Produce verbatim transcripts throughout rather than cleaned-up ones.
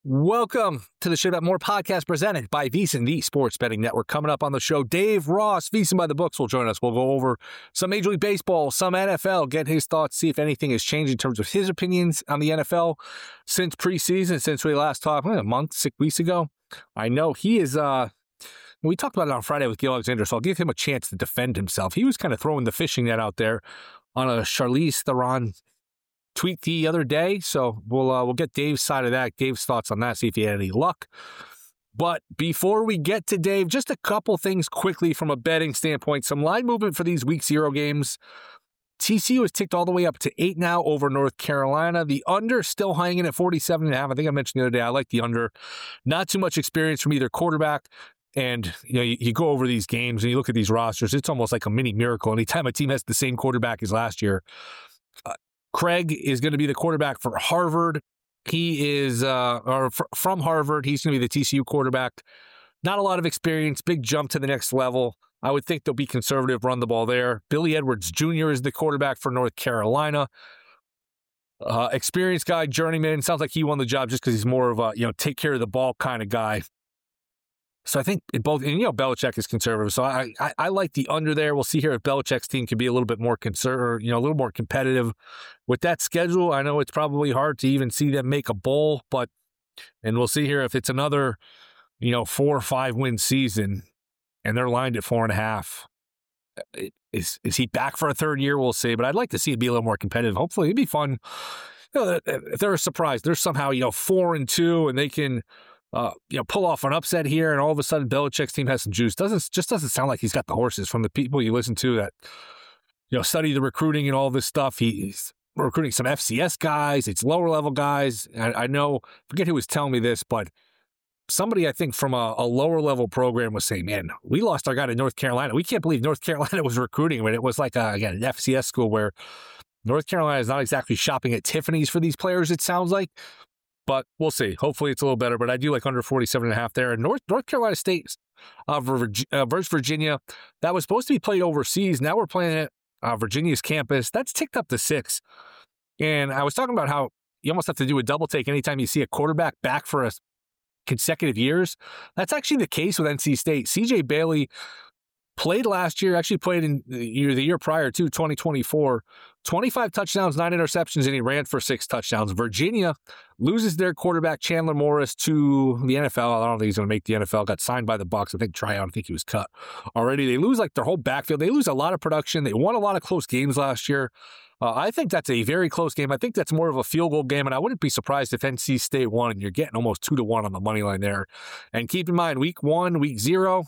Welcome to the Show That More podcast presented by VSiN, the Sports Betting Network. Coming up on the show, Dave Ross, VSiN by the Books, will join us. We'll go over some Major League Baseball, some N F L, get his thoughts, see if anything has changed in terms of his opinions on the N F L since preseason, since we last talked a month, six weeks ago. I know he is, uh, we talked about it on Friday with Gil Alexander, so I'll give him a chance to defend himself. He was kind of throwing the fishing net out there on a Charlize Theron tweet the other day, so we'll uh, we'll get Dave's side of that, Dave's thoughts on that, see if he had any luck. But before we get to Dave, just a couple things quickly from a betting standpoint. Some line movement for these week zero games. T C U has ticked all the way up to eight now over North Carolina. The under still hanging at forty-seven and a half. I think I mentioned the other day, I like the under. Not too much experience from either quarterback. And you know, you, you go over these games and you look at these rosters, it's almost like a mini miracle. Anytime a team has the same quarterback as last year, uh, Craig is going to be the quarterback for Harvard. He is, uh, or f- from Harvard, he's going to be the T C U quarterback. Not a lot of experience, big jump to the next level. I would think they'll be conservative, run the ball there. Billy Edwards Junior is the quarterback for North Carolina. Uh, experienced guy, journeyman. Sounds like he won the job just because he's more of a, you know, take care of the ball kind of guy. So I think in both, and you know, Belichick is conservative. So I, I I like the under there. We'll see here if Belichick's team can be a little bit more conservative, you know, a little more competitive with that schedule. I know it's probably hard to even see them make a bowl, but, and we'll see here if it's another, you know, four or five win season and they're lined at four and a half. Is, is he back for a third year? We'll see, but I'd like to see it be a little more competitive. Hopefully it'd be fun. You know, if they're a surprise, they're somehow, you know, four and two and they can, Uh, you know, pull off an upset here, and all of a sudden Belichick's team has some juice. Doesn't just doesn't sound like he's got the horses from the people you listen to that, you know, study the recruiting and all this stuff. He's recruiting some F C S guys. It's lower level guys. I, I know, forget who was telling me this, but somebody I think from a, a lower level program was saying, "Man, we lost our guy to North Carolina. We can't believe North Carolina was recruiting him." And it was like a, again an F C S school where North Carolina is not exactly shopping at Tiffany's for these players. It sounds like. But we'll see. Hopefully it's a little better. But I do like under forty-seven and a half there. And North North Carolina State uh, uh, versus Virginia, that was supposed to be played overseas. Now we're playing it uh, Virginia's campus. That's ticked up to six. And I was talking about how you almost have to do a double take anytime you see a quarterback back for a consecutive years. That's actually the case with N C State. C J Bailey played last year, actually played in the year, the year prior to twenty twenty-four, twenty-five touchdowns, nine interceptions, and he ran for six touchdowns. Virginia loses their quarterback, Chandler Morris, to the N F L. I don't think he's going to make the N F L. Got signed by the Bucs. I think tryout. I think he was cut already. They lose like their whole backfield. They lose a lot of production. They won a lot of close games last year. Uh, I think that's a very close game. I think that's more of a field goal game, and I wouldn't be surprised if N C State won, and you're getting almost two to one on the money line there. And keep in mind, week one, week zero,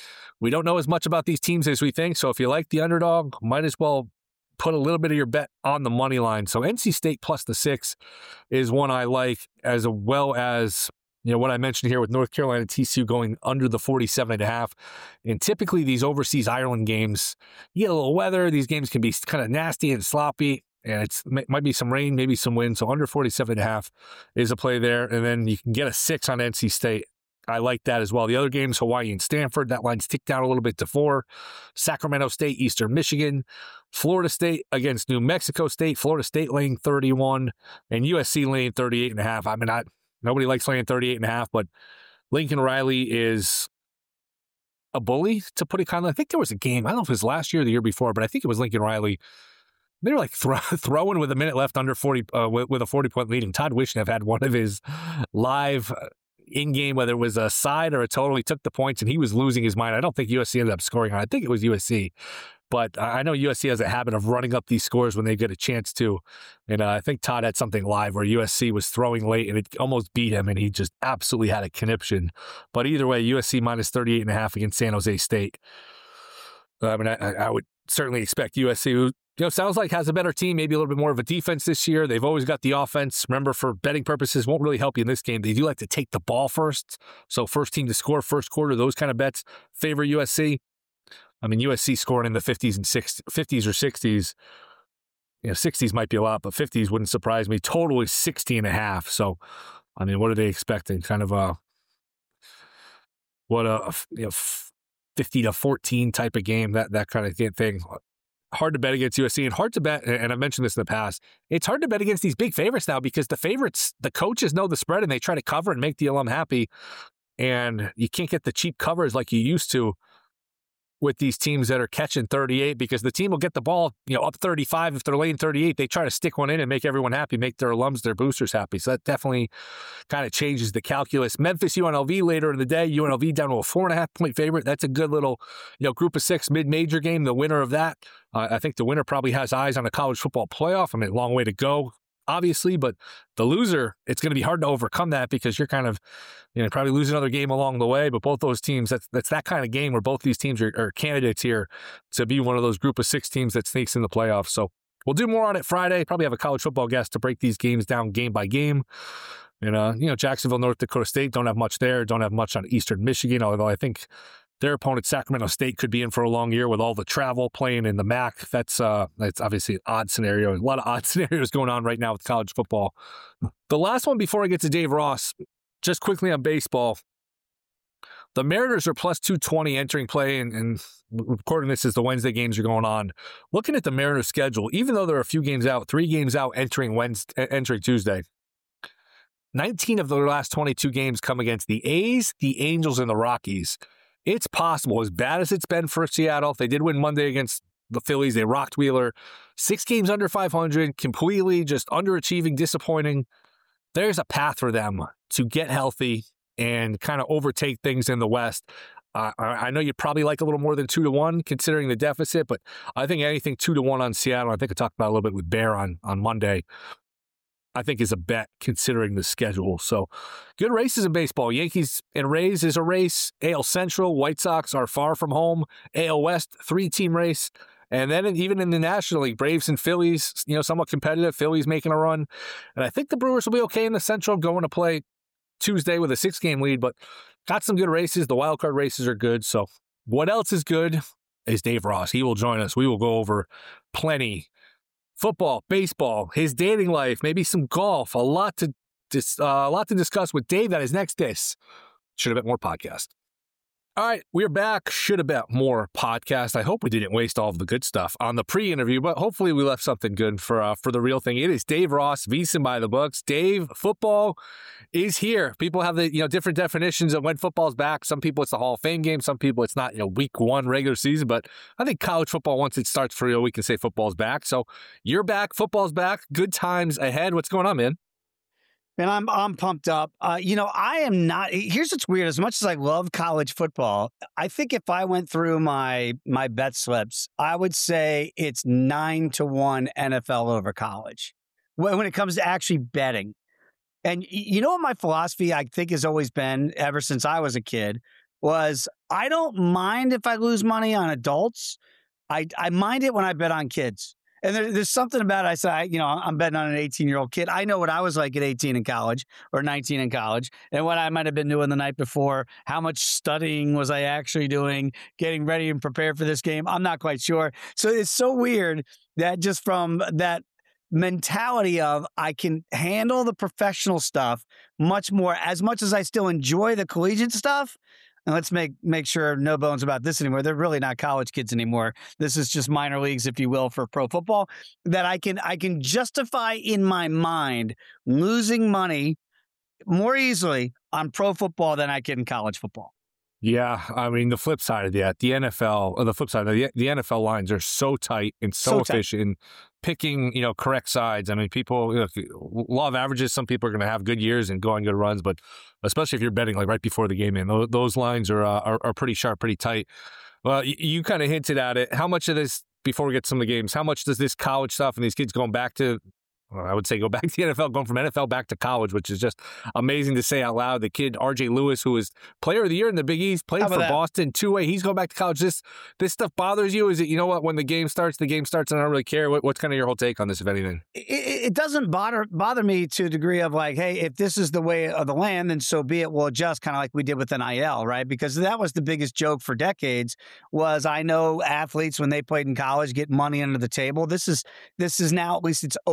we don't know as much about these teams as we think, so if you like the underdog, might as well put a little bit of your bet on the money line. So N C State plus the six is one I like, as well as, you know, what I mentioned here with North Carolina T C U going under the forty-seven and a half. And typically these overseas Ireland games, you get a little weather. These games can be kind of nasty and sloppy, and it's might be some rain, maybe some wind. So under forty-seven and a half is a play there. And then you can get a six on N C State. I like that as well. The other games, Hawaii and Stanford, that line's ticked down a little bit to four. Sacramento State, Eastern Michigan. Florida State against New Mexico State. Florida State laying thirty-one. And U S C laying thirty-eight and a half. I mean, I, nobody likes laying thirty-eight and a half, but Lincoln Riley is a bully, to put it kindly. I think there was a game, I don't know if it was last year or the year before, but I think it was Lincoln Riley. They were like throw, throwing with a minute left under forty, uh, with, with a forty-point lead. And Todd Wishnev had one of his live in-game, whether it was a side or a total, he took the points and he was losing his mind. I don't think U S C ended up scoring on it. I think it was U S C. But I know U S C has a habit of running up these scores when they get a chance to. And uh, I think Todd had something live where U S C was throwing late and it almost beat him, and he just absolutely had a conniption. But either way, U S C minus thirty-eight and a half against San Jose State. I mean, I, I would certainly expect U S C, who, you know, sounds like has a better team, maybe a little bit more of a defense this year. They've always got the offense. Remember, for betting purposes, won't really help you in this game. They do like to take the ball first. So first team to score, first quarter, those kind of bets favor U S C. I mean, U S C scoring in the fifties and sixties, fifties or sixties. You know, sixties might be a lot, but fifties wouldn't surprise me. Total is sixty and a half. So, I mean, what are they expecting? Kind of a, what a, you know, fifty to fourteen type of game, that, that kind of thing. hard to bet against U S C and hard to bet, and I've mentioned this in the past, it's hard to bet against these big favorites now because the favorites, the coaches know the spread and they try to cover and make the alum happy. And you can't get the cheap covers like you used to with these teams that are catching thirty-eight, because the team will get the ball, you know, up thirty-five. If they're laying thirty-eight, they try to stick one in and make everyone happy, make their alums, their boosters happy. So that definitely kind of changes the calculus. Memphis U N L V later in the day, U N L V down to a four and a half point favorite. That's a good little, you know, group of six mid-major game. The winner of that, uh, I think the winner probably has eyes on a college football playoff. I mean, a long way to go, obviously, but the loser, it's going to be hard to overcome that because you're kind of, you know, probably lose another game along the way. But both those teams, that's that's that kind of game where both these teams are, are candidates here to be one of those group of six teams that sneaks in the playoffs. So we'll do more on it Friday. Probably have a college football guest to break these games down game by game. And, uh, you know, Jacksonville, North Dakota State, don't have much there. Don't have much on Eastern Michigan, although I think their opponent, Sacramento State, could be in for a long year with all the travel playing in the M A C. That's uh, that's obviously an odd scenario. A lot of odd scenarios going on right now with college football. The last one before I get to Dave Ross, just quickly on baseball. The Mariners are plus two twenty entering play, and, and recording this as the Wednesday games are going on. Looking at the Mariners' schedule, even though they're a few games out, three games out entering Wednesday, entering Tuesday, nineteen of their last twenty-two games come against the A's, the Angels, and the Rockies. It's possible, as bad as it's been for Seattle, they did win Monday against the Phillies. They rocked Wheeler. Six games under five hundred, completely just underachieving, disappointing. There's a path for them to get healthy and kind of overtake things in the West. Uh, I know you probably like a little more than two to one considering the deficit, but I think anything two to one on Seattle, I think I talked about a little bit with Bear on, on Monday, I think is a bet considering the schedule. So good races in baseball. Yankees and Rays is a race. A L Central, White Sox are far from home. A L West, three-team race. And then even in the National League, Braves and Phillies, you know, somewhat competitive. Phillies making a run. And I think the Brewers will be okay in the Central, going to play Tuesday with a six-game lead, but got some good races. The wild card races are good. So what else is good is Dave Ross. He will join us. We will go over plenty. Football, baseball, his dating life, maybe some golf, a lot to dis- uh, a lot to discuss with Dave. That is next. This Should Have Bet More podcast. All right, we're back. Should Have Bet More podcast. I hope we didn't waste all of the good stuff on the pre-interview, but hopefully we left something good for uh, for the real thing. It is Dave Ross, VSiN by the books. Dave, football is here. People have the you know different definitions of when football's back. Some people it's the Hall of Fame game. Some people it's not you know week one regular season. But I think college football, once it starts for real, we can say football's back. So you're back. Football's back. Good times ahead. What's going on, man? And I'm I'm pumped up. Uh, you know, I am not. Here's what's weird. As much as I love college football, I think if I went through my my bet slips, I would say it's nine to one N F L over college when it comes to actually betting. And you know what my philosophy I think has always been ever since I was a kid was I don't mind if I lose money on adults. I I mind it when I bet on kids. And there, there's something about it. I say, you know, I'm betting on an eighteen-year-old kid. I know what I was like at eighteen in college or nineteen in college and what I might have been doing the night before. How much studying was I actually doing, getting ready and prepared for this game? I'm not quite sure. So it's so weird that just from that mentality of I can handle the professional stuff much more, as much as I still enjoy the collegiate stuff. And let's make make sure no bones about this anymore. They're really not college kids anymore. This is just minor leagues, if you will, for pro football. That I can I can justify in my mind losing money more easily on pro football than I can in college football. Yeah, I mean, the flip side of that, the N F L, or the flip side, the, the N F L lines are so tight and so, so efficient. Picking, you know, correct sides. I mean, people, you know, law of averages, some people are going to have good years and go on good runs, but especially if you're betting like right before the game in, those, those lines are, uh, are are pretty sharp, pretty tight. Well, you, you kind of hinted at it. How much of this, before we get to some of the games, how much does this college stuff and these kids going back to, well, I would say go back to the N F L, going from N F L back to college, which is just amazing to say out loud. The kid, R J Lewis, who was player of the year in the Big East, played for that? Boston, two-way. He's going back to college. This this stuff bothers you? Is it, you know what, when the game starts, the game starts, and I don't really care? What, what's kind of your whole take on this, if anything? It, it doesn't bother bother me to a degree of like, hey, if this is the way of the land, then so be it. We'll adjust, kind of like we did with N I L, right? Because that was the biggest joke for decades was I know athletes, when they played in college, get money under the table. This is, this is now, at least it's open, right?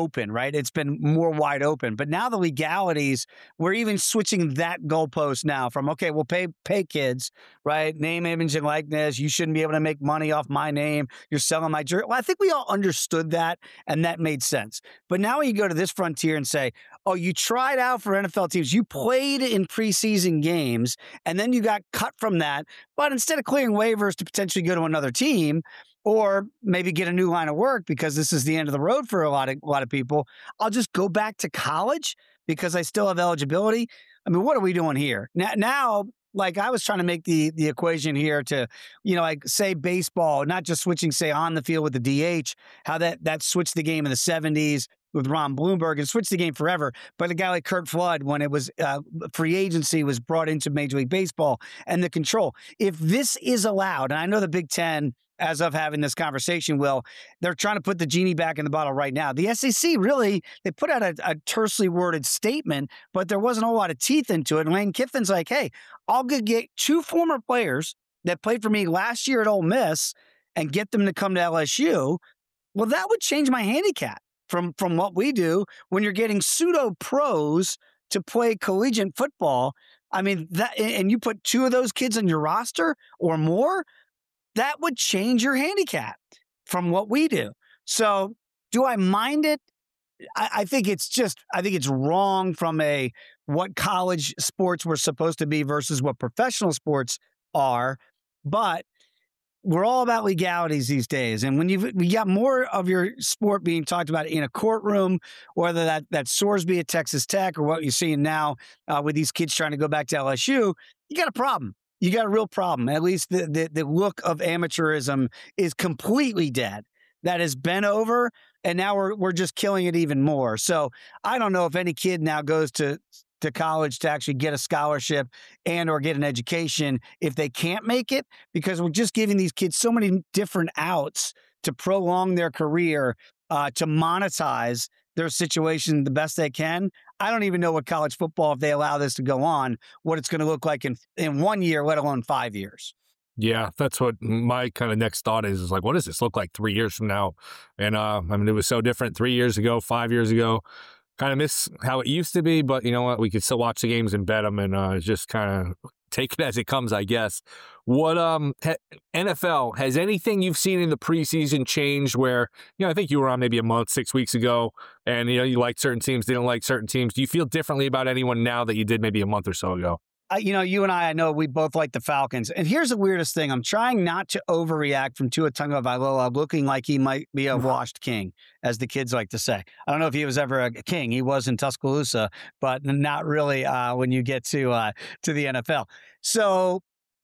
right? It's been more wide open. But now the legalities, we're even switching that goalpost now from, okay, we'll pay pay kids, right? Name, image, and likeness. You shouldn't be able to make money off my name. You're selling my jersey. Well, I think we all understood that, and that made sense. But now when you go to this frontier and say, oh, you tried out for N F L teams, you played in preseason games, and then you got cut from that. But instead of clearing waivers to potentially go to another team, or maybe get a new line of work because this is the end of the road for a lot of a lot of people, I'll just go back to college because I still have eligibility. I mean, what are we doing here? Now, now like I was trying to make the the equation here to, you know, like say baseball, not just switching, say, on the field with the D H, how that that switched the game in the seventies with Ron Bloomberg and switched the game forever. But a guy like Curt Flood, when it was uh, free agency, was brought into Major League Baseball and the control. If this is allowed, and I know the Big Ten, as of having this conversation, Will, they're trying to put the genie back in the bottle right now. The S E C really, they put out a, a tersely worded statement, but there wasn't a whole lot of teeth into it. And Lane Kiffin's like, hey, I'll go get two former players that played for me last year at Ole Miss and get them to come to L S U. Well, that would change my handicap from, from what we do when you're getting pseudo pros to play collegiate football. I mean, that, and you put two of those kids on your roster or more, that would change your handicap from what we do. So do I mind it? I, I think it's just, I think it's wrong from a what college sports were supposed to be versus what professional sports are. But we're all about legalities these days. And when you've we got more of your sport being talked about in a courtroom, whether that, that Sorsby at Texas Tech or what you're seeing now uh, with these kids trying to go back to L S U, you got a problem. You got a real problem. At least the, the, the look of amateurism is completely dead. That has been over, and now we're we're just killing it even more. So I don't know if any kid now goes to, to college to actually get a scholarship and or get an education if they can't make it, because we're just giving these kids so many different outs to prolong their career, uh, to monetize their situation the best they can. I don't even know what college football, if they allow this to go on, what it's going to look like in, in one year, let alone five years. Yeah, that's what my kind of next thought is, is like, what does this look like three years from now? And uh, I mean, it was so different three years ago, five years ago. Kind of miss how it used to be, but you know what? We could still watch the games and bet them, and uh, just kind of take it as it comes, I guess. What um ha- N F L, has anything you've seen in the preseason changed where, you know, I think you were on maybe a month, six weeks ago, and you know you liked certain teams, didn't like certain teams. Do you feel differently about anyone now that you did maybe a month or so ago? Uh, you know, you and I, I know we both like the Falcons. And here's the weirdest thing. I'm trying not to overreact from Tua Tagovailoa looking like he might be a washed king, as the kids like to say. I don't know if he was ever a king. He was in Tuscaloosa, but not really uh, when you get to uh, to the N F L. So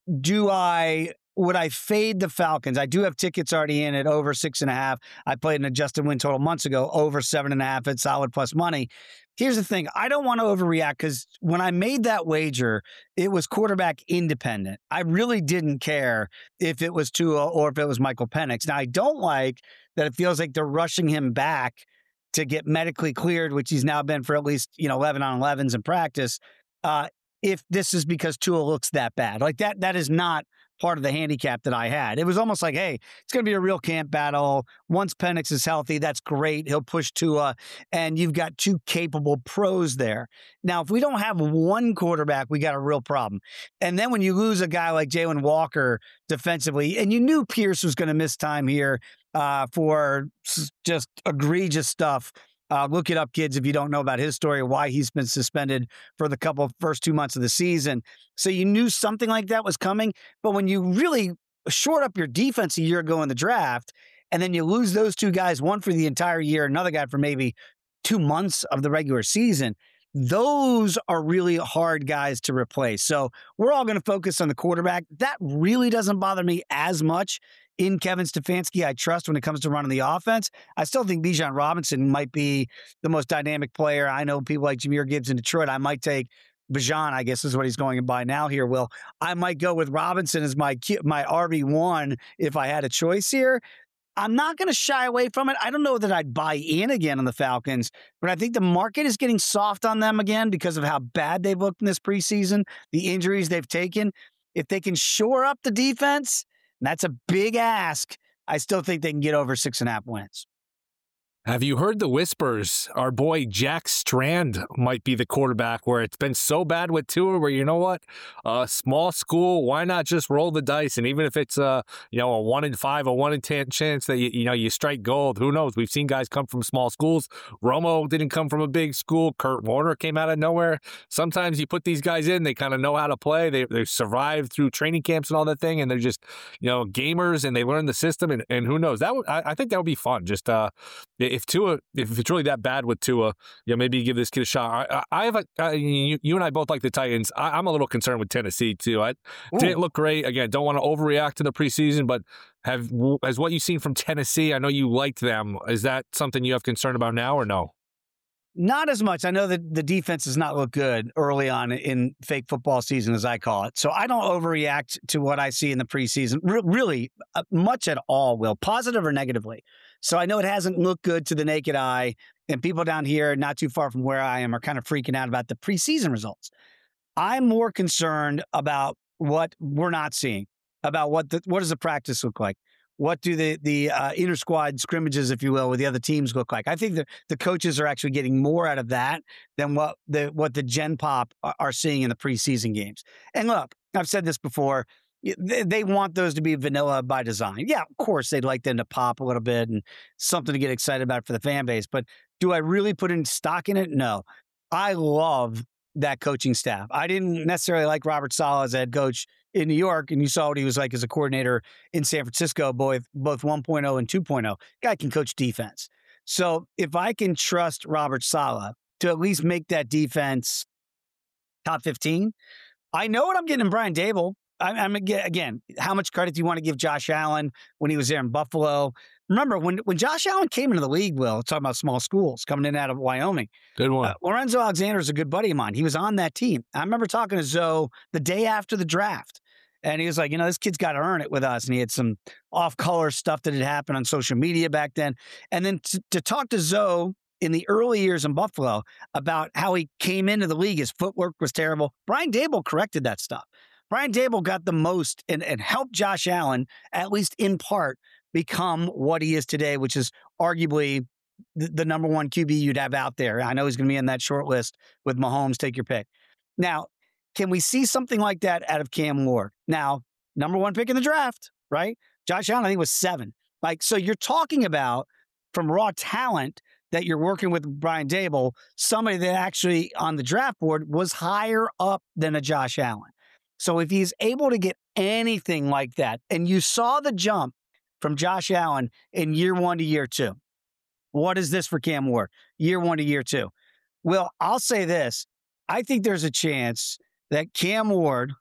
do I... Would I fade the Falcons? I do have tickets already in at over six and a half. I played an adjusted win total months ago, over seven and a half at solid plus money. Here's the thing. I don't want to overreact because when I made that wager, it was quarterback independent. I really didn't care if it was Tua or if it was Michael Penix. Now, I don't like that it feels like they're rushing him back to get medically cleared, which he's now been for at least, you know, eleven on elevens in practice. Uh, if this is because Tua looks that bad. Like that, that is not part of the handicap that I had. It was almost like, hey, it's going to be a real camp battle. Once Penix is healthy, that's great. He'll push Tua, and you've got two capable pros there. Now, if we don't have one quarterback, we got a real problem. And then when you lose a guy like Jalen Walker defensively, and you knew Pierce was going to miss time here uh, for just egregious stuff. Uh, look it up, kids, if you don't know about his story, why he's been suspended for the couple of first two months of the season. So you knew something like that was coming. But when you really short up your defense a year ago in the draft, and then you lose those two guys, one for the entire year, another guy for maybe two months of the regular season, those are really hard guys to replace. So we're all going to focus on the quarterback. That really doesn't bother me as much. In Kevin Stefanski, I trust when it comes to running the offense. I still think Bijan Robinson might be the most dynamic player. I know people like Jahmyr Gibbs in Detroit. I might take Bijan, I guess is what he's going by now here, Will. I might go with Robinson as my my R B one if I had a choice here. I'm not going to shy away from it. I don't know that I'd buy in again on the Falcons, but I think the market is getting soft on them again because of how bad they've looked in this preseason, the injuries they've taken. If they can shore up the defense, and that's a big ask, I still think they can get over six and a half wins. Have you heard the whispers? Our boy Jack Strand might be the quarterback, where it's been so bad with Tua where, you know what, a uh, small school, why not just roll the dice? And even if it's uh, you know, a one in five, a one in ten chance that, you, you know, you strike gold, who knows? We've seen guys come from small schools. Romo didn't come from a big school. Kurt Warner came out of nowhere. Sometimes you put these guys in, they kind of know how to play. They, they survived through training camps and all that thing, and they're just, you know, gamers, and they learn the system, and, and who knows? That would, I, I think that would be fun. Just, uh, If Tua, if it's really that bad with Tua, yeah, maybe you give this kid a shot. I, I have a, I, you, you and I both like the Titans. I, I'm a little concerned with Tennessee too. I Ooh. didn't look great. Again, don't want to overreact to the preseason, but have has what you've seen from Tennessee? I know you liked them. Is that something you have concern about now or no? Not as much. I know that the defense does not look good early on in fake football season, as I call it. So I don't overreact to what I see in the preseason, Re- really uh, much at all, Will, positive or negatively. So I know it hasn't looked good to the naked eye, and people down here not too far from where I am are kind of freaking out about the preseason results. I'm more concerned about what we're not seeing, about what the, what does the practice look like? What do the the uh, inter-squad scrimmages, if you will, with the other teams look like? I think the, the coaches are actually getting more out of that than what the what the Gen Pop are seeing in the preseason games. And look, I've said this before, they, they want those to be vanilla by design. Yeah, of course, they'd like them to pop a little bit and something to get excited about for the fan base. But do I really put in stock in it? No. I love that coaching staff. I didn't necessarily like Robert Saleh as head coach in New York, and you saw what he was like as a coordinator in San Francisco, both both one point oh and two point oh. Guy can coach defense. So if I can trust Robert Saleh to at least make that defense top fifteen, I know what I'm getting in Brian Daboll. I, I'm again, how much credit do you want to give Josh Allen when he was there in Buffalo? Remember, when, when Josh Allen came into the league, Will, talking about small schools, coming in out of Wyoming. Good one. Uh, Lorenzo Alexander is a good buddy of mine. He was on that team. I remember talking to Zoe the day after the draft. And he was like, you know, this kid's got to earn it with us. And he had some off-color stuff that had happened on social media back then. And then t- to talk to Zoe in the early years in Buffalo about how he came into the league, his footwork was terrible. Brian Daboll corrected that stuff. Brian Daboll got the most and, and helped Josh Allen, at least in part, become what he is today, which is arguably the, the number one Q B you'd have out there. I know he's going to be in that short list with Mahomes. Take your pick. Now, can we see something like that out of Cam Ward? Now, number one pick in the draft, right? Josh Allen, I think, was seven. Like, so you're talking about, from raw talent, that you're working with Brian Daboll, somebody that actually on the draft board was higher up than a Josh Allen. So if he's able to get anything like that, and you saw the jump from Josh Allen in year one to year two, what is this for Cam Ward? Year one to year two. Well, I'll say this. I think there's a chance that Cam Ward,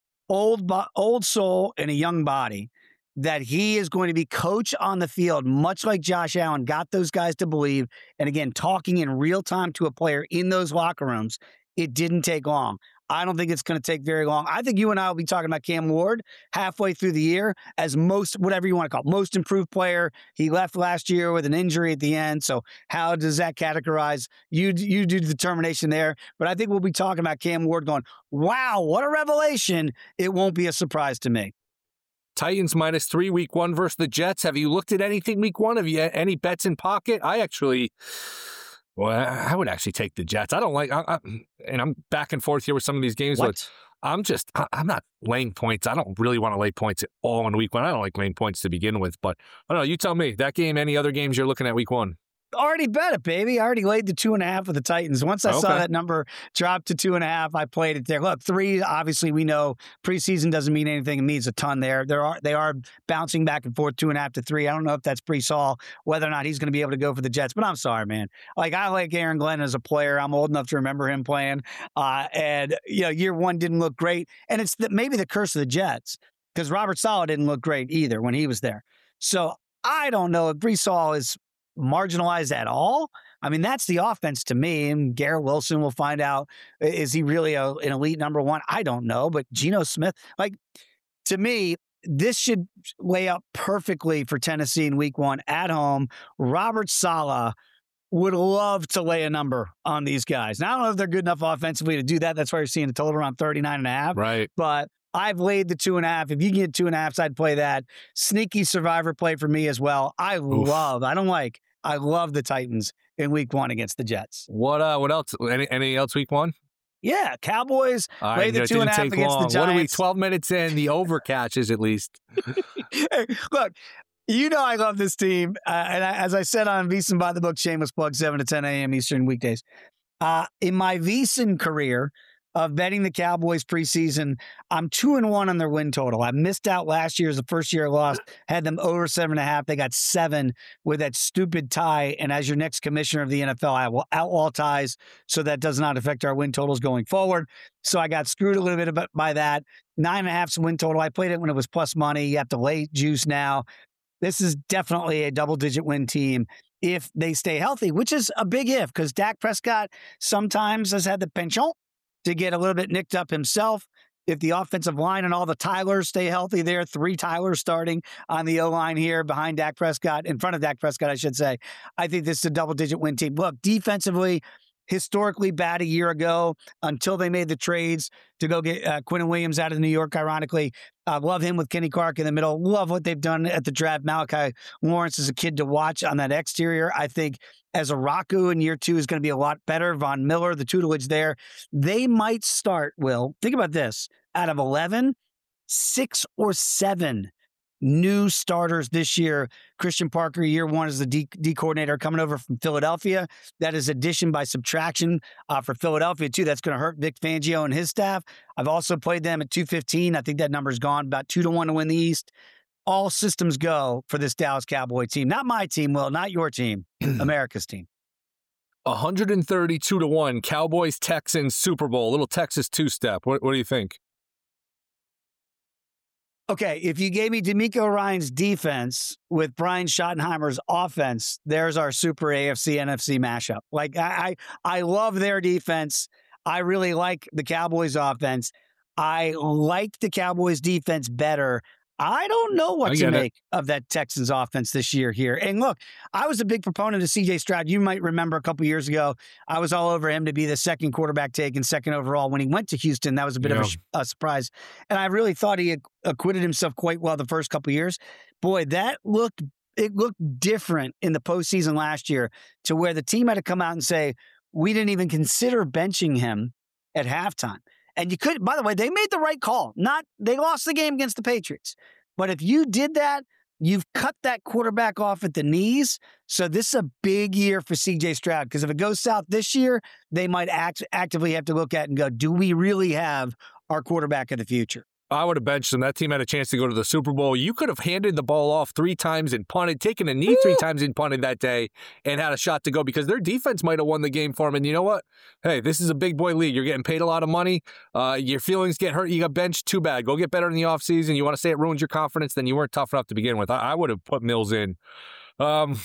old, old soul and a young body, that he is going to be coach on the field, much like Josh Allen got those guys to believe. And again, talking in real time to a player in those locker rooms, it didn't take long. I don't think it's going to take very long. I think you and I will be talking about Cam Ward halfway through the year as most, whatever you want to call it, most improved player. He left last year with an injury at the end. So how does that categorize? You, you do the determination there. But I think we'll be talking about Cam Ward going, wow, what a revelation. It won't be a surprise to me. Titans minus three week one versus the Jets. Have you looked at anything week one? Have you any bets in pocket? I actually... Well, I would actually take the Jets. I don't like, I, I, and I'm back and forth here with some of these games. What? But I'm just, I, I'm not laying points. I don't really want to lay points at all in week one. I don't like laying points to begin with. But I don't know. You tell me that game. Any other games you're looking at week one? Already bet it, baby. I already laid the two and a half with the Titans. Once I okay. saw that number drop to two and a half, I played it there. Look, three, obviously we know preseason doesn't mean anything. It means a ton there. There are They are bouncing back and forth, two and a half to three. I don't know if that's Breece Hall, whether or not he's going to be able to go for the Jets, but I'm sorry, man. Like, I like Aaron Glenn as a player. I'm old enough to remember him playing. Uh, and, you know, year one didn't look great. And it's the, maybe the curse of the Jets, because Robert Saleh didn't look great either when he was there. So I don't know if Breece Hall is marginalized at all. I mean, that's the offense to me. And Garrett Wilson will find out. Is he really a, an elite number one? I don't know. But Geno Smith, like, to me, this should lay up perfectly for Tennessee in week one at home. Robert Saleh would love to lay a number on these guys. Now, I don't know if they're good enough offensively to do that. That's why you're seeing a total around thirty-nine and a half. Right. But I've laid the two and a half. If you can get two and a half, I'd play that. Sneaky survivor play for me as well. I Oof. love, I don't like, I love the Titans in week one against the Jets. What uh? What else? Any, anything else week one? Yeah, Cowboys All lay right, the it two and a half didn't take against long. the Giants. What are we, twelve minutes in? The over catches at least. Hey, look, you know I love this team. Uh, and I, as I said on VSiN by the Book, shameless plug, seven to ten a.m. Eastern weekdays. Uh, in my VSiN career of betting the Cowboys preseason, I'm two and one on their win total. I missed out last year as the first year I lost, had them over seven and a half. They got seven with that stupid tie. And as your next commissioner of the N F L, I will outlaw ties so that does not affect our win totals going forward. So I got screwed a little bit by that. Nine and a half's win total. I played it when it was plus money. You have to lay juice now. This is definitely a double-digit win team if they stay healthy, which is a big if, because Dak Prescott sometimes has had the penchant to get a little bit nicked up himself. If the offensive line and all the Tylers stay healthy there, three Tylers starting on the O-line here behind Dak Prescott, in front of Dak Prescott, I should say, I think this is a double-digit win team. Look, defensively, historically bad a year ago until they made the trades to go get uh, Quinnen Williams out of New York, ironically. I uh, love him with Kenny Clark in the middle. Love what they've done at the draft. Malachi Lawrence is a kid to watch on that exterior. I think as a Raku in year two is going to be a lot better. Von Miller, the tutelage there. They might start, Will, think about this, out of eleven, six or seven new starters this year. Christian Parker, year one as the D, D coordinator, coming over from Philadelphia. That is addition by subtraction uh, for Philadelphia, too. That's going to hurt Vic Fangio and his staff. I've also played them at two fifteen. I think that number's gone about two to one to win the East. All systems go for this Dallas Cowboy team. Not my team, Will, not your team, America's team. one thirty-two to one, Cowboys, Texans, Super Bowl, little Texas two-step. What, what do you think? Okay, if you gave me D'Amico Ryan's defense with Brian Schottenheimer's offense, there's our super A F C N F C mashup. Like, I, I, I love their defense. I really like the Cowboys offense. I like the Cowboys defense better. I don't know what to make it. of that Texans offense this year here. And look, I was a big proponent of C J Stroud. You might remember a couple years ago, I was all over him to be the second quarterback taken, second overall. When he went to Houston, that was a bit yeah. of a, a surprise. And I really thought he acquitted himself quite well the first couple years. Boy, that looked, it looked different in the postseason last year to where the team had to come out and say, we didn't even consider benching him at halftime. And you could, by the way, they made the right call. Not, they lost the game against the Patriots. But if you did that, you've cut that quarterback off at the knees. So this is a big year for C J Stroud, because if it goes south this year, they might act, actively have to look at and go, do we really have our quarterback of the future? I would have benched them. That team had a chance to go to the Super Bowl. You could have handed the ball off three times and punted, taken a knee Woo! three times and punted that day and had a shot to go, because their defense might have won the game for them. And you know what? Hey, this is a big boy league. You're getting paid a lot of money. Uh, your feelings get hurt. You got benched. Too bad. Go get better in the offseason. You want to say it ruins your confidence? Then you weren't tough enough to begin with. I, I would have put Mills in. Um,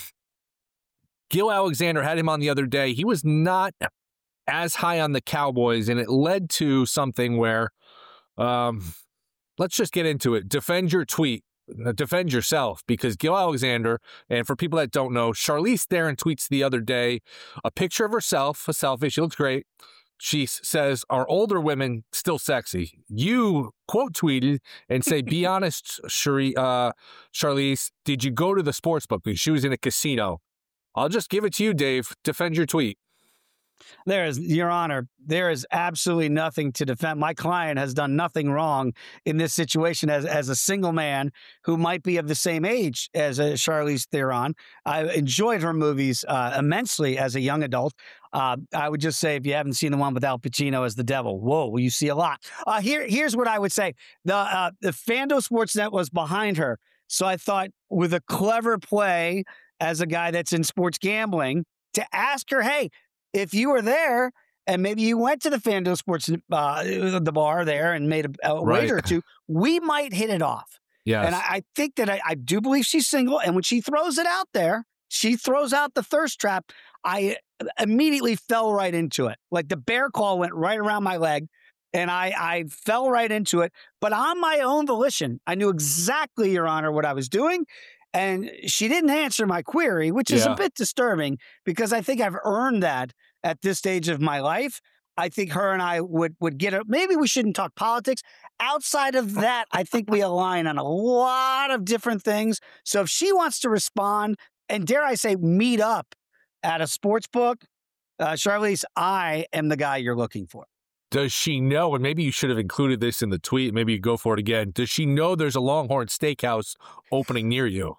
Gil Alexander had him on the other day. He was not as high on the Cowboys, and it led to something where um, – let's just get into it. Defend your tweet. Defend yourself, because Gil Alexander, and for people that don't know, Charlize Theron tweets the other day a picture of herself, a selfie. She looks great. She says, are older women still sexy? You quote tweeted and say, be honest, Cherie, uh, Charlize, did you go to the sports book? Because she was in a casino. I'll just give it to you, Dave. Defend your tweet. There is, Your Honor, there is absolutely nothing to defend. My client has done nothing wrong in this situation as, as a single man who might be of the same age as a Charlize Theron. I enjoyed her movies uh, immensely as a young adult. Uh, I would just say, if you haven't seen the one with Al Pacino as the devil, whoa, you see a lot. Uh, here, here's what I would say. The, uh, the FanDuel Sportsnet was behind her. So I thought, with a clever play as a guy that's in sports gambling, to ask her, hey, if you were there and maybe you went to the FanDuel Sports, uh, the bar there, and made a, a right. wager or two, we might hit it off. Yes. And I, I think that I, I do believe she's single. And when she throws it out there, she throws out the thirst trap. I immediately fell right into it. Like the bear claw went right around my leg, and I, I fell right into it. But on my own volition, I knew exactly, Your Honor, what I was doing. And she didn't answer my query, which is yeah. a bit disturbing, because I think I've earned that at this stage of my life. I think her and I would, would get it. Maybe we shouldn't talk politics. Outside of that, I think we align on a lot of different things. So if she wants to respond, and dare I say, meet up at a sports book, uh, Charlize, I am the guy you're looking for. Does she know, and maybe you should have included this in the tweet, maybe you go for it again, does she know there's a Longhorn Steakhouse opening near you?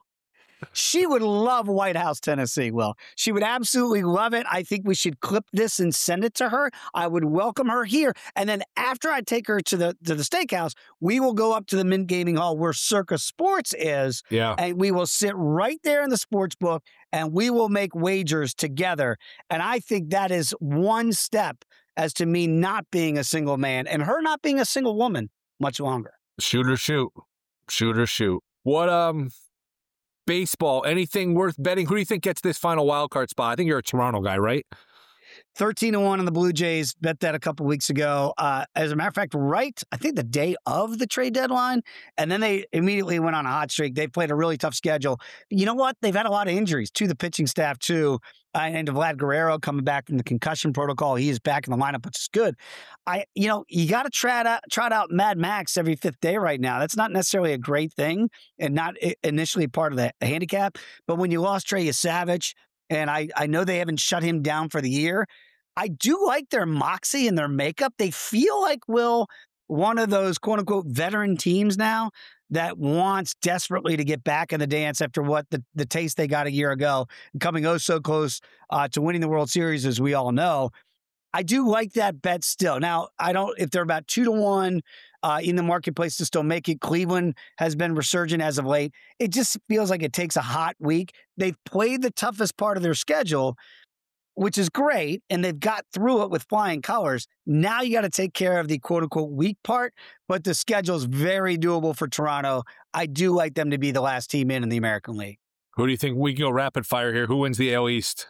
She would love White House, Tennessee, Will. She would absolutely love it. I think we should clip this and send it to her. I would welcome her here. And then after I take her to the to the steakhouse, we will go up to the Mint Gaming Hall where Circa Sports is. Yeah. And we will sit right there in the sports book and we will make wagers together. And I think that is one step as to me not being a single man and her not being a single woman much longer. Shoot or shoot. Shoot or shoot. What, um... baseball, anything worth betting? Who do you think gets this final wild card spot? I think you're a Toronto guy, right? thirteen to one on the Blue Jays. Bet that a couple weeks ago. Uh, as a matter of fact, right, I think the day of the trade deadline. And then they immediately went on a hot streak. They played a really tough schedule. But you know what? They've had a lot of injuries to the pitching staff, too. Uh, and to Vlad Guerrero coming back from the concussion protocol. He is back in the lineup, which is good. I, you know, you got to trot out, trot out Mad Max every fifth day right now. That's not necessarily a great thing and not initially part of the handicap. But when you lost Trey Savage, and I, I know they haven't shut him down for the year, I do like their moxie and their makeup. They feel like, Will, one of those quote-unquote veteran teams now that wants desperately to get back in the dance after what the, the taste they got a year ago, coming oh so close uh, to winning the World Series, as we all know. I do like that bet still. Now, I don't, if they're about two to one uh, in the marketplace to still make it, Cleveland has been resurgent as of late. It just feels like it takes a hot week. They've played the toughest part of their schedule, which is great, and they've got through it with flying colors. Now you got to take care of the quote-unquote weak part, but the schedule is very doable for Toronto. I do like them to be the last team in in the American League. Who do you think? We can go rapid fire here. Who wins the A L East?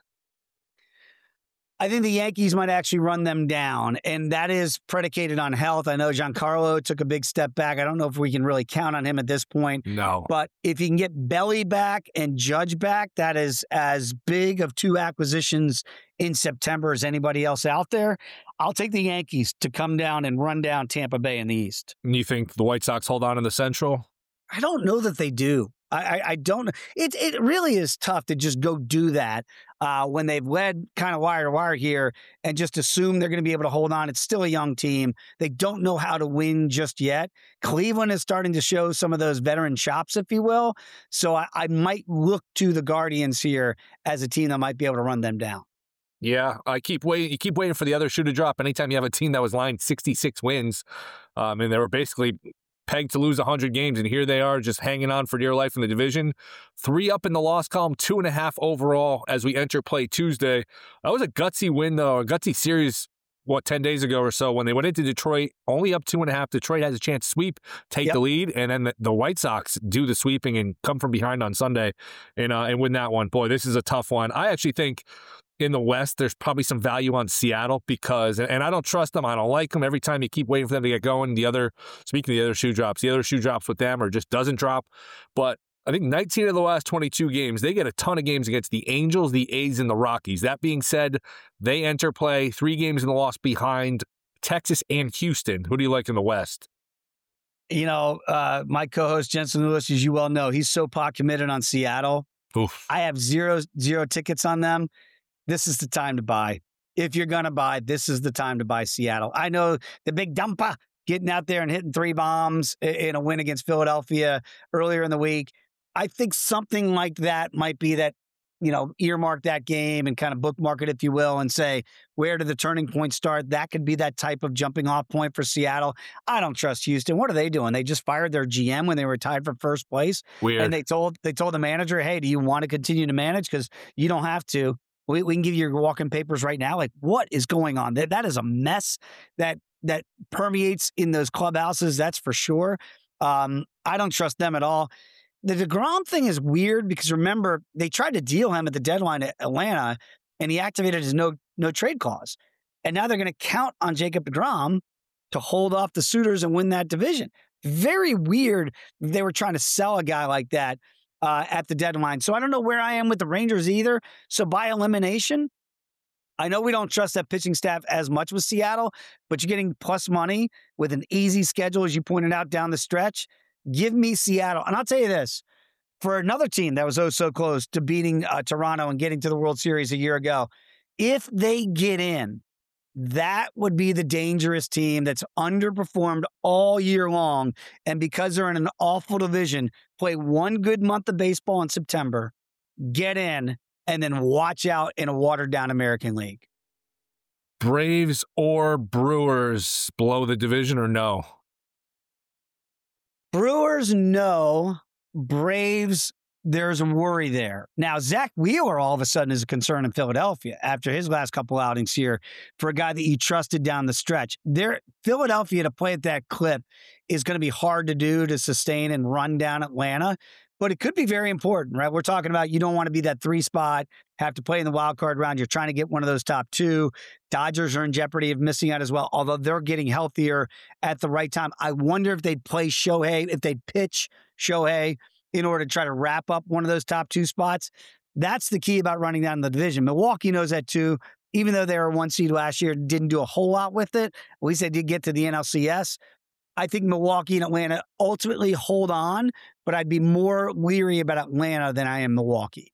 I think the Yankees might actually run them down, and that is predicated on health. I know Giancarlo took a big step back. I don't know if we can really count on him at this point. No. But if you can get Belly back and Judge back, that is as big of two acquisitions in September as anybody else out there. I'll take the Yankees to come down and run down Tampa Bay in the East. And you think the White Sox hold on in the Central? I don't know that they do. I, I, I don't. It it really is tough to just go do that uh, when they've led kind of wire to wire here and just assume they're going to be able to hold on. It's still a young team. They don't know how to win just yet. Cleveland is starting to show some of those veteran chops, if you will. So I, I might look to the Guardians here as a team that might be able to run them down. Yeah, I keep waiting. You keep waiting for the other shoe to drop. Anytime you have a team that was lined sixty-six wins, um, and they were basically pegged to lose one hundred games, and here they are just hanging on for dear life in the division. Three up in the loss column, two and a half overall as we enter play Tuesday. That was a gutsy win, though, a gutsy series, what, ten days ago or so when they went into Detroit, only up two and a half. Detroit has a chance to sweep, take yep. the lead, and then the, the White Sox do the sweeping and come from behind on Sunday and, uh, and win that one. Boy, this is a tough one. I actually think in the West, there's probably some value on Seattle because, and I don't trust them. I don't like them. Every time you keep waiting for them to get going, the other, speaking of the other shoe drops, the other shoe drops with them or just doesn't drop. But I think nineteen of the last twenty-two games, they get a ton of games against the Angels, the A's, and the Rockies. That being said, they enter play three games in the loss behind Texas and Houston. Who do you like in the West? You know, uh, my co-host Jensen Lewis, as you well know, he's so pot committed on Seattle. Oof. I have zero zero tickets on them. This is the time to buy. If you're going to buy, this is the time to buy Seattle. I know the big dumper getting out there and hitting three bombs in a win against Philadelphia earlier in the week. I think something like that might be that, you know, earmark that game and kind of bookmark it, if you will, and say, where did the turning point start? That could be that type of jumping off point for Seattle. I don't trust Houston. What are they doing? They just fired their G M when they were tied for first place. Weird. And they told they told the manager, hey, do you want to continue to manage? Because you don't have to. We, we can give you your walking papers right now. Like, what is going on? That, that is a mess that that permeates in those clubhouses, that's for sure. Um, I don't trust them at all. The DeGrom thing is weird because, remember, they tried to deal him at the deadline at Atlanta, and he activated his no no trade clause. And now they're going to count on Jacob DeGrom to hold off the suitors and win that division. Very weird they were trying to sell a guy like that Uh, at the deadline. So I don't know where I am with the Rangers either. So by elimination, I know we don't trust that pitching staff as much with Seattle, but you're getting plus money with an easy schedule, as you pointed out, down the stretch. Give me Seattle. And I'll tell you this, for another team that was oh so close to beating uh, Toronto and getting to the World Series a year ago. If they get in, that would be the dangerous team that's underperformed all year long. And because they're in an awful division, play one good month of baseball in September, get in, and then watch out in a watered-down American League. Braves or Brewers blow the division or no? Brewers, no. Braves, there's a worry there. Now, Zach Wheeler all of a sudden is a concern in Philadelphia after his last couple outings here for a guy that you trusted down the stretch. There, Philadelphia to play at that clip is going to be hard to do to sustain and run down Atlanta, but it could be very important, right? We're talking about you don't want to be that three spot, have to play in the wild card round. You're trying to get one of those top two. Dodgers are in jeopardy of missing out as well, although they're getting healthier at the right time. I wonder if they'd play Shohei, if they'd pitch Shohei in order to try to wrap up one of those top two spots. That's the key about running down the division. Milwaukee knows that too. Even though they were one seed last year, didn't do a whole lot with it. At least they did get to the N L C S. I think Milwaukee and Atlanta ultimately hold on, but I'd be more leery about Atlanta than I am Milwaukee.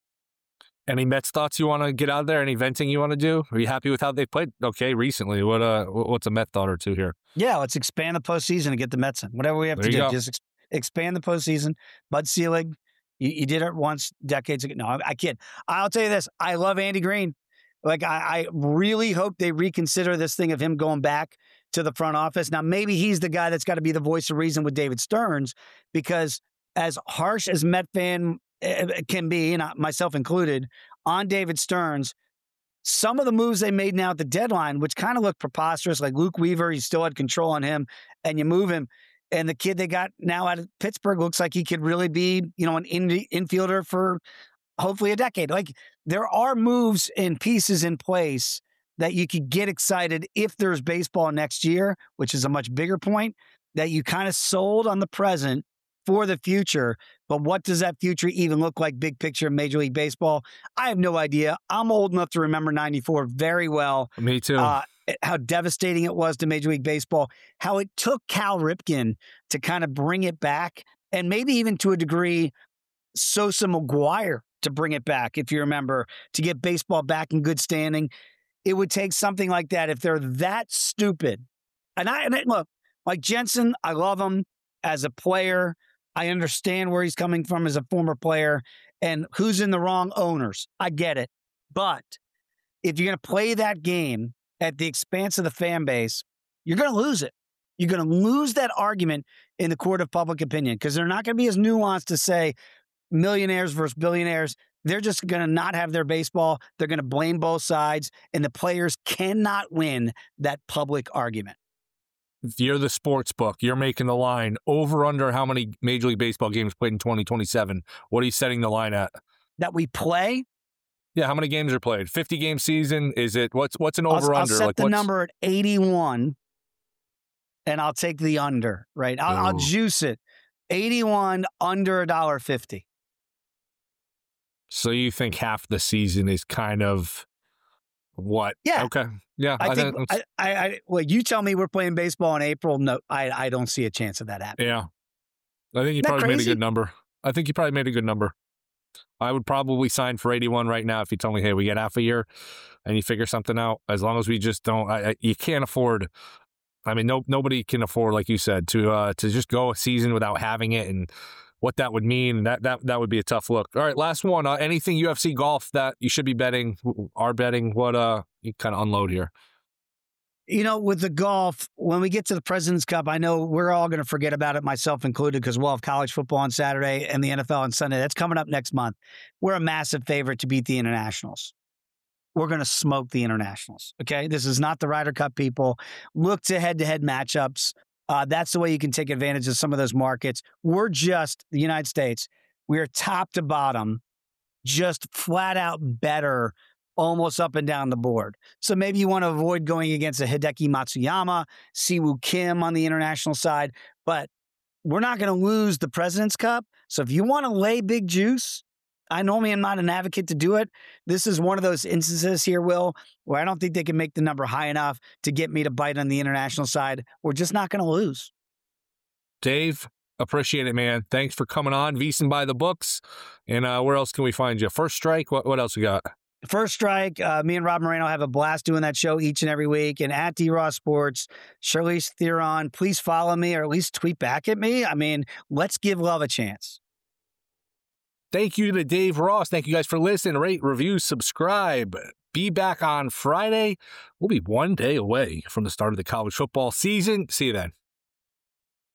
Any Mets thoughts you want to get out there? Any venting you want to do? Are you happy with how they played? Okay, recently. What uh, what's a Met thought or two here? Yeah, let's expand the postseason and get the Mets in. Whatever we have There to you do, go. just ex- expand the postseason. Bud Selig, you, you did it once decades ago. No, I, I kid. I'll tell you this. I love Andy Green. Like, I, I really hope they reconsider this thing of him going back to the front office. Now, maybe he's the guy that's got to be the voice of reason with David Stearns, because as harsh as Met fan can be, and myself included, on David Stearns, some of the moves they made now at the deadline, which kind of look preposterous, like Luke Weaver, you still had control on him, and you move him. And the kid they got now out of Pittsburgh looks like he could really be, you know, an in- infielder for hopefully a decade. Like, there are moves and pieces in place that you could get excited if there's baseball next year, which is a much bigger point, that you kind of sold on the present for the future. But what does that future even look like, big picture in Major League Baseball? I have no idea. I'm old enough to remember ninety-four very well. Me too. Uh, how devastating it was to Major League Baseball, how it took Cal Ripken to kind of bring it back, and maybe even to a degree, Sosa McGuire to bring it back, if you remember, to get baseball back in good standing. It would take something like that if they're that stupid. And I, and I look, like Jensen, I love him as a player. I understand where he's coming from as a former player and who's in the wrong owners. I get it. But if you're going to play that game at the expense of the fan base, you're going to lose it. You're going to lose that argument in the court of public opinion, because they're not going to be as nuanced to say millionaires versus billionaires. They're just going to not have their baseball. They're going to blame both sides, and the players cannot win that public argument. If you're the sports book, you're making the line over under how many Major League Baseball games played in twenty twenty-seven. What are you setting the line at? That we play? Yeah, how many games are played? fifty game season? Is it what's what's an over I'll, under? I'll set like the what's... number at eighty-one, and I'll take the under. Right? I'll, I'll juice it. eighty-one under a dollar fifty. So you think half the season is kind of what? Yeah. Okay. Yeah. I, I think. think I, I, I. Well, you tell me we're playing baseball in April. No, I. I don't see a chance of that happening. Yeah. I think you Isn't that probably made a crazy? good number. I think you probably made a good number. I would probably sign for eighty-one right now if you told me, hey, we get half a year and you figure something out. As long as we just don't, I, I, you can't afford. I mean, no, nobody can afford, like you said, to uh, to just go a season without having it, and what that would mean. That that that would be a tough look. All right, last one. Uh, anything U F C golf that you should be betting, are betting? What uh, you kind of unload here. You know, with the golf, when we get to the President's Cup, I know we're all going to forget about it, myself included, because we'll have college football on Saturday and the N F L on Sunday. That's coming up next month. We're a massive favorite to beat the Internationals. We're going to smoke the Internationals, okay? This is not the Ryder Cup, people. Look to head-to-head matchups. Uh, that's the way you can take advantage of some of those markets. We're just, the United States, we're top to bottom, just flat out better almost up and down the board. So maybe you want to avoid going against a Hideki Matsuyama, Siwoo Kim on the international side, but we're not going to lose the President's Cup. So if you want to lay big juice, I normally am not an advocate to do it. This is one of those instances here, Will, where I don't think they can make the number high enough to get me to bite on the international side. We're just not going to lose. Dave, Appreciate it, man. Thanks for coming on. VSiN by the books. And uh, where else can we find you? First Strike. What, what else we got? First Strike, uh, me and Rob Moreno have a blast doing that show each and every week. And at D-Ross Sports, Charlize Theron, please follow me or at least tweet back at me. I mean, let's give love a chance. Thank you to Dave Ross. Thank you guys for listening. Rate, review, subscribe. Be back on Friday. We'll be one day away from the start of the college football season. See you then.